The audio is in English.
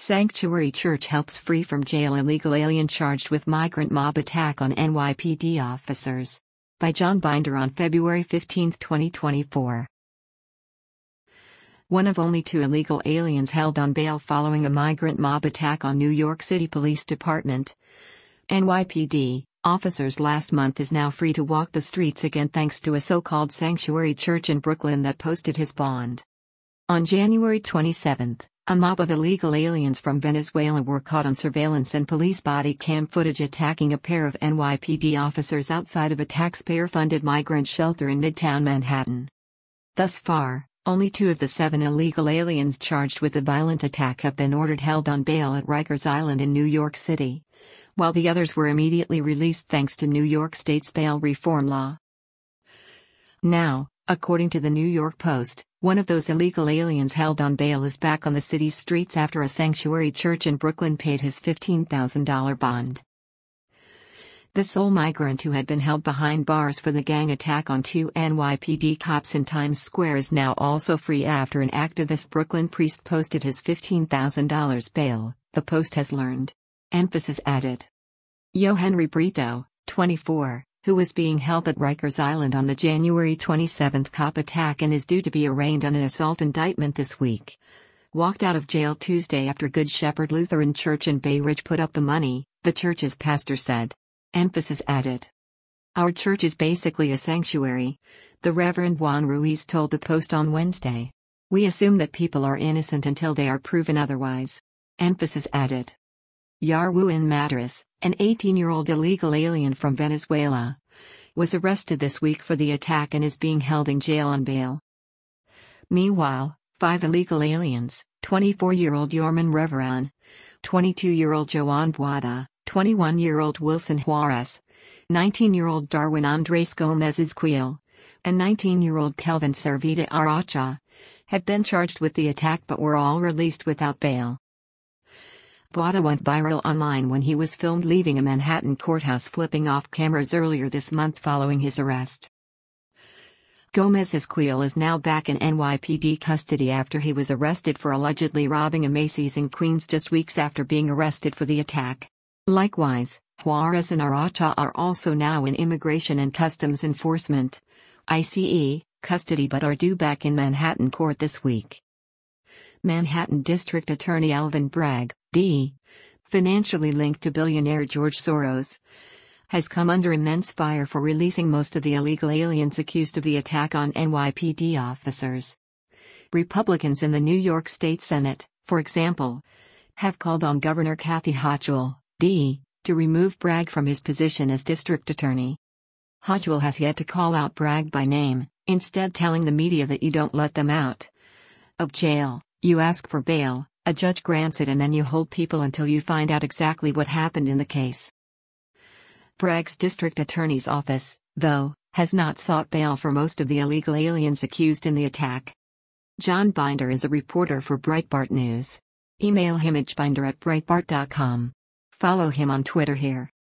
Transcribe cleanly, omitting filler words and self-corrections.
Sanctuary Church helps free from jail illegal alien charged with migrant mob attack on NYPD officers. By John Binder on February 15, 2024. One of only 2 illegal aliens held on bail following a migrant mob attack on New York City Police Department. NYPD officers last month is now free to walk the streets again thanks to a so-called sanctuary church in Brooklyn that posted his bond. On January 27, a mob of illegal aliens from Venezuela were caught on surveillance and police body cam footage attacking a pair of NYPD officers outside of a taxpayer-funded migrant shelter in Midtown Manhattan. Thus far, only 2 of the 7 illegal aliens charged with the violent attack have been ordered held on bail at Rikers Island in New York City, while the others were immediately released thanks to New York State's bail reform law. Now, according to the New York Post, one of those illegal aliens held on bail is back on the city's streets after a sanctuary church in Brooklyn paid his $15,000 bond. The sole migrant who had been held behind bars for the gang attack on 2 NYPD cops in Times Square is now also free after an activist Brooklyn priest posted his $15,000 bail, the Post has learned. Emphasis added. Yo Henry Brito, 24, who was being held at Rikers Island on the January 27 cop attack and is due to be arraigned on an assault indictment this week, walked out of jail Tuesday after Good Shepherd Lutheran Church in Bay Ridge put up the money, the church's pastor said. Emphasis added. Our church is basically a sanctuary, the Reverend Juan Ruiz told the Post on Wednesday. We assume that people are innocent until they are proven otherwise. Emphasis added. Yarwin Madras, an 18-year-old illegal alien from Venezuela, was arrested this week for the attack and is being held in jail on bail. Meanwhile, 5 illegal aliens, 24-year-old Yorman Reveran, 22-year-old Joan Boada, 21-year-old Wilson Juarez, 19-year-old Darwin Andres Gomez Izquiel, and 19-year-old Kelvin Servita Aracha, had been charged with the attack but were all released without bail. Boada went viral online when he was filmed leaving a Manhattan courthouse flipping off cameras earlier this month following his arrest. Gomez Izquiel is now back in NYPD custody after he was arrested for allegedly robbing a Macy's in Queens just weeks after being arrested for the attack. Likewise, Juarez and Aracha are also now in Immigration and Customs Enforcement (ICE) custody but are due back in Manhattan court this week. Manhattan District Attorney Alvin Bragg, D., financially linked to billionaire George Soros, has come under immense fire for releasing most of the illegal aliens accused of the attack on NYPD officers. Republicans in the New York State Senate, for example, have called on Governor Kathy Hochul, D., to remove Bragg from his position as district attorney. Hochul has yet to call out Bragg by name, instead telling the media that you don't let them out of jail, you ask for bail, a judge grants it and then you hold people until you find out exactly what happened in the case. Bragg's district attorney's office, though, has not sought bail for most of the illegal aliens accused in the attack. John Binder is a reporter for Breitbart News. Email him at binder@breitbart.com. Follow him on Twitter here.